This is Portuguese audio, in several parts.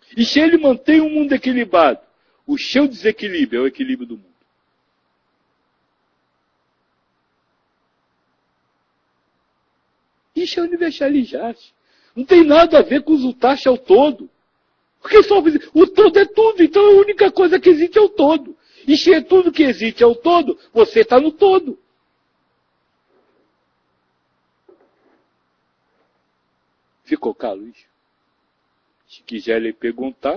E se ele mantém o mundo equilibrado, o seu desequilíbrio é o equilíbrio do mundo. Isso é universalizar-se. Não tem nada a ver com os utashi ao todo. Porque só o todo é tudo, então a única coisa que existe é o todo. E se é tudo que existe é o todo, você está no todo. Ficou claro, Luiz? Se quiser lhe perguntar,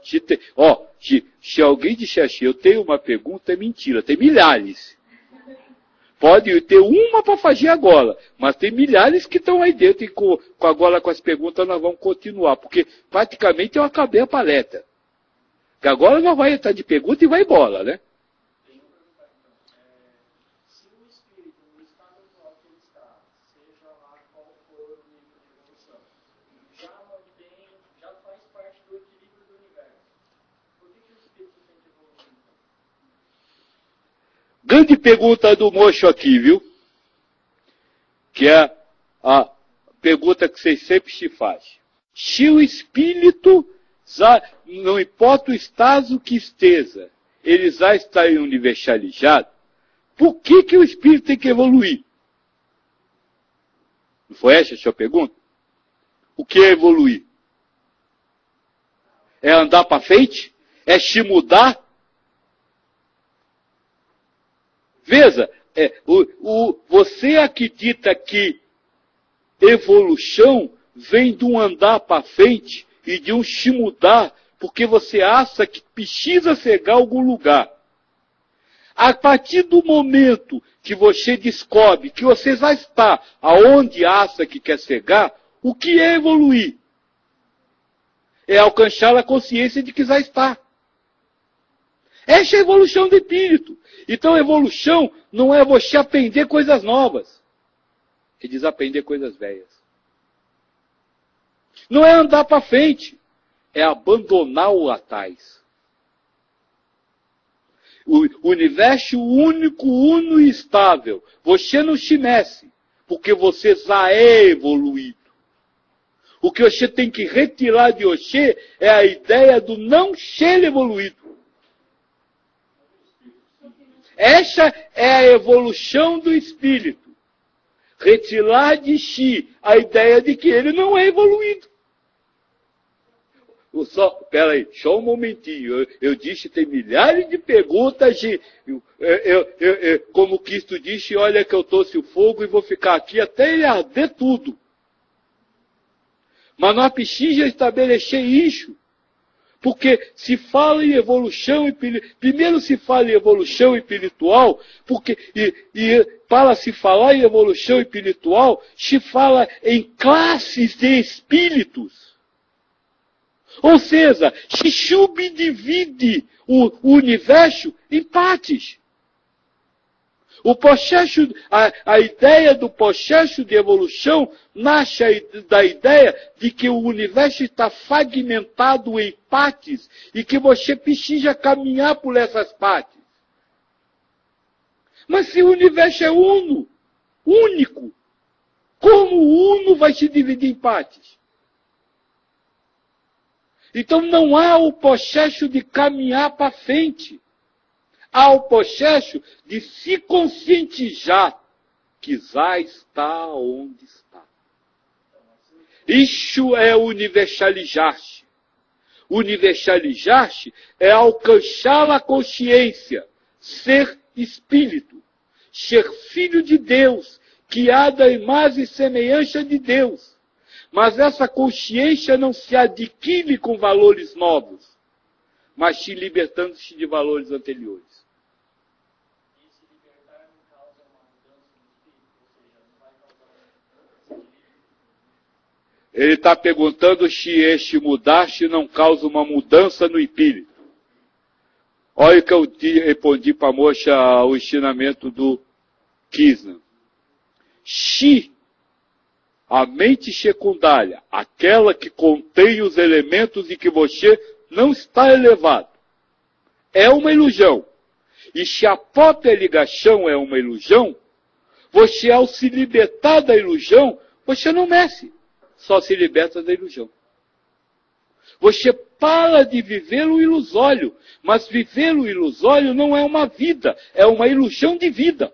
se alguém disser assim, eu tenho uma pergunta, é mentira, tem milhares. Pode ter uma para fazer agora, mas tem milhares que estão aí dentro e agora com as perguntas nós vamos continuar, porque praticamente eu acabei a palestra. Que agora nós vamos entrar de pergunta e vai embora, né? Se o espírito, no estado atual que ele está, seja lá qual for o nível de evolução, já faz parte do equilíbrio do universo, por que o espírito tem que evoluir? Grande pergunta do mocho aqui, viu? Que é a pergunta que vocês sempre se fazem. Se o espírito, não importa o estado que esteja, ele já está universalizado, por que o espírito tem que evoluir? Não foi essa a sua pergunta? O que é evoluir? É andar para frente? É se mudar? Veja, você acredita que evolução vem de um andar para frente e de um se mudar porque você acha que precisa chegar a algum lugar. A partir do momento que você descobre que você já está aonde acha que quer chegar, o que é evoluir? É alcançar a consciência de que já está. Essa é a evolução do espírito. Então, evolução não é você aprender coisas novas. É desaprender coisas velhas. Não é andar para frente. É abandonar o atrás. O universo único, uno e estável. Você não se mexe, porque você já é evoluído. O que você tem que retirar de você é a ideia do não ser evoluído. Essa é a evolução do espírito. Retirar de si a ideia de que ele não é evoluído. Peraí, só um momentinho. Eu disse, tem milhares de perguntas. Como Cristo disse, olha que eu trouxe o fogo e vou ficar aqui até ele arder tudo. Mas nós precisamos estabelecer isso. Porque se fala em evolução, primeiro se fala em evolução espiritual, porque para se falar em evolução espiritual, se fala em classes de espíritos. Ou seja, se subdivide o universo em partes. O processo, a ideia do processo de evolução nasce da ideia de que o universo está fragmentado em partes e que você precisa caminhar por essas partes. Mas se o universo é único, como o uno vai se dividir em partes? Então não há o processo de caminhar para frente. Há o processo de se conscientizar que já está onde está. Isso é universalizar-se. Universalizar-se é alcançar a consciência, ser espírito, ser filho de Deus, criado à imagem e semelhança de Deus. Mas essa consciência não se adquire com valores novos, mas se libertando-se de valores anteriores. Ele está perguntando se este mudar-se não causa uma mudança no espírito. Olha o que eu respondi para a moça o ensinamento do Krishna. Se a mente secundária, aquela que contém os elementos de que você não está elevado, é uma ilusão. E se a própria ligação é uma ilusão, você ao se libertar da ilusão, você não mexe. Só se liberta da ilusão. Você para de viver o ilusório. Mas viver o ilusório não é uma vida, é uma ilusão de vida.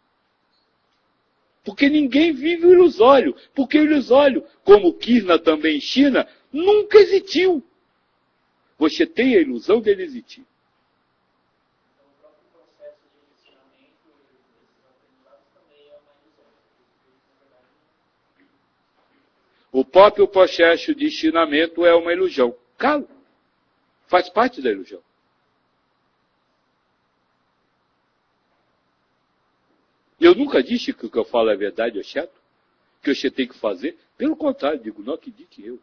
Porque ninguém vive o ilusório. Porque o ilusório, como Kirna também ensina, nunca existiu. Você tem a ilusão dele existir. Então, o próprio processo de ensinamento desses aprendizados também é uma ilusão. Na verdade, O próprio processo de ensinamento é uma ilusão. Claro, faz parte da ilusão. Eu nunca disse que o que eu falo é verdade ou certo, que você tem que fazer. Pelo contrário, digo, não acredite eu.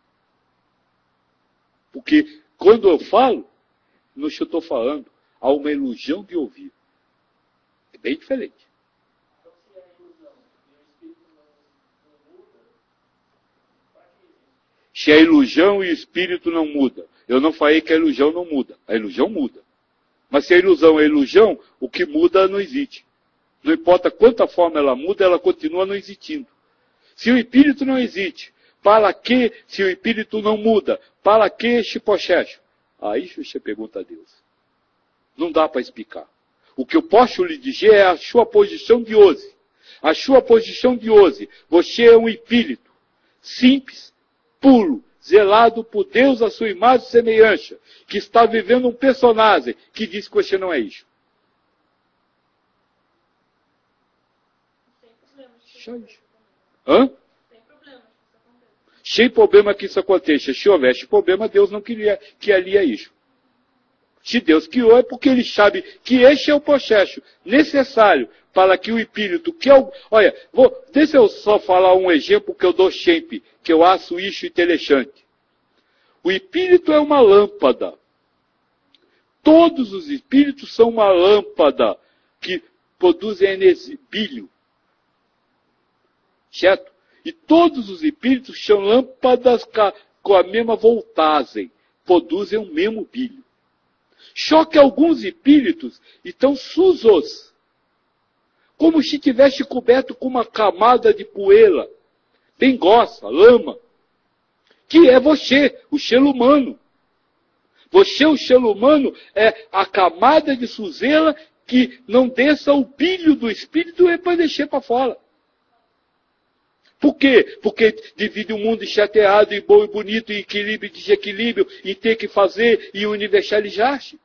Porque quando eu falo, não estou falando, há uma ilusão de ouvir. É bem diferente. então, se é ilusão e o espírito não muda, para que existe? Se a ilusão e o espírito não muda, eu não falei que a ilusão não muda. A ilusão muda. Mas se a ilusão é ilusão, o que muda não existe. Não importa quanta forma ela muda, ela continua não existindo. Se o espírito não existe, para que, se o espírito não muda, para que este processo? Aí você pergunta a Deus. Não dá para explicar. O que eu posso lhe dizer é a sua posição de hoje. A sua posição de hoje. Você é um espírito simples, puro, zelado por Deus a sua imagem e semelhança, que está vivendo um personagem que diz que você não é isso. Sem problema de que Só isso isso. aconteça. Hã? Sem problema de que isso aconteça. Sem problema que isso aconteça. Se houvesse problema, Deus não queria que ali é isso. Se Deus criou, é porque Ele sabe que este é o processo necessário para que o espírito, que é o... Olha, deixa eu só falar um exemplo que eu dou sempre, que eu acho isso interessante. O espírito é uma lâmpada. Todos os espíritos são uma lâmpada que produzem energia, brilho. Certo? E todos os espíritos são lâmpadas com a mesma voltagem, produzem o mesmo brilho. Só que alguns espíritos estão sujos, como se tivesse coberto com uma camada de poeira, bem grossa, lama, que é você, o ser humano. Você, o ser humano, é a camada de sujeira que não deixa o brilho do espírito e para deixar para fora. Por quê? Porque divide o mundo em chateado, em bom e bonito, em equilíbrio e desequilíbrio, em ter que fazer e universalizar-se.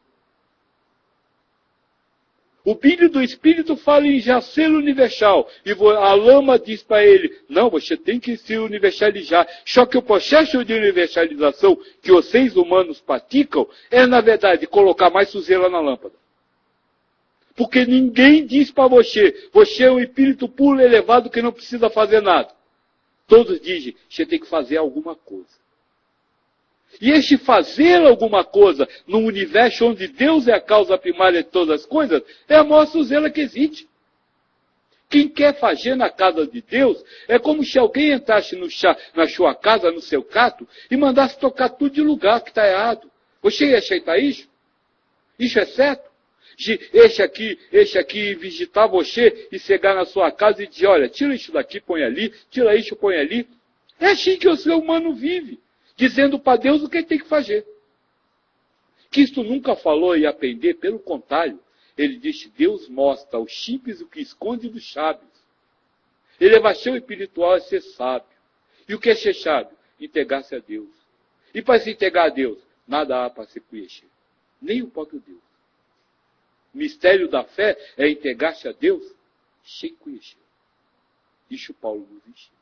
O brilho do Espírito fala em já ser universal. E a lama diz para ele, não, você tem que se universalizar. Só que o processo de universalização que os seres humanos praticam é, na verdade, colocar mais sujeira na lâmpada. Porque ninguém diz para você é um espírito puro, elevado, que não precisa fazer nada. Todos dizem, você tem que fazer alguma coisa. E este fazer alguma coisa no universo onde Deus é a causa primária de todas as coisas, é a maior sujeira que existe. Quem quer fazer na casa de Deus, é como se alguém entrasse na sua casa, no seu quarto, e mandasse tocar tudo de lugar que está errado. Você ia aceitar isso? Isso é certo? Este aqui visitar você e chegar na sua casa e dizer, olha, tira isso daqui, põe ali, tira isso, põe ali. É assim que o ser humano vive, dizendo para Deus o que ele tem que fazer. Cristo nunca falou em aprender, pelo contrário, ele disse, Deus mostra aos simples o que esconde dos sábios. Elevação espiritual é ser sábio. E o que é ser sábio? Entregar-se a Deus. E para se entregar a Deus, nada há para se conhecer. Nem o próprio Deus. O mistério da fé é entregar-se a Deus sem conhecer. Isso Paulo nos ensina.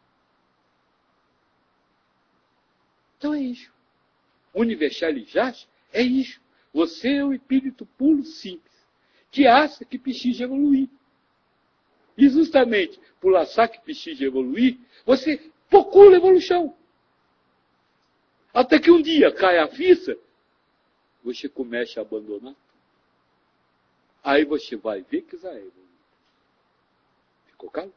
Então é isso. Universalizar-se é isso. Você é um espírito puro simples, que acha que precisa evoluir. E justamente por achar que precisa evoluir, você procura evolução. Até que um dia cai a ficha, você começa a abandonar. Aí você vai ver que já é evoluído. Ficou claro?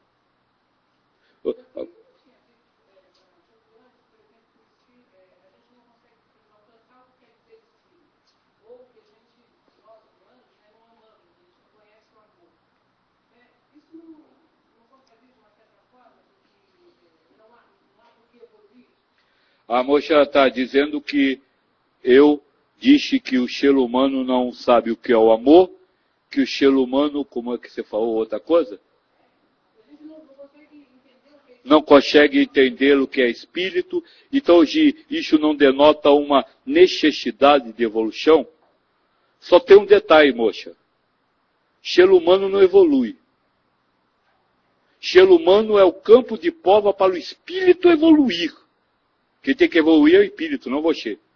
A moça está dizendo que eu disse que o ser humano não sabe o que é o amor, que o ser humano, como é que você falou, outra coisa? Não consegue entender o que é espírito. Então, isso não denota uma necessidade de evolução? Só tem um detalhe, moça. Ser humano não evolui. Ser humano é o campo de prova para o espírito evoluir. Quem tem que evoluir é o espírito, não você.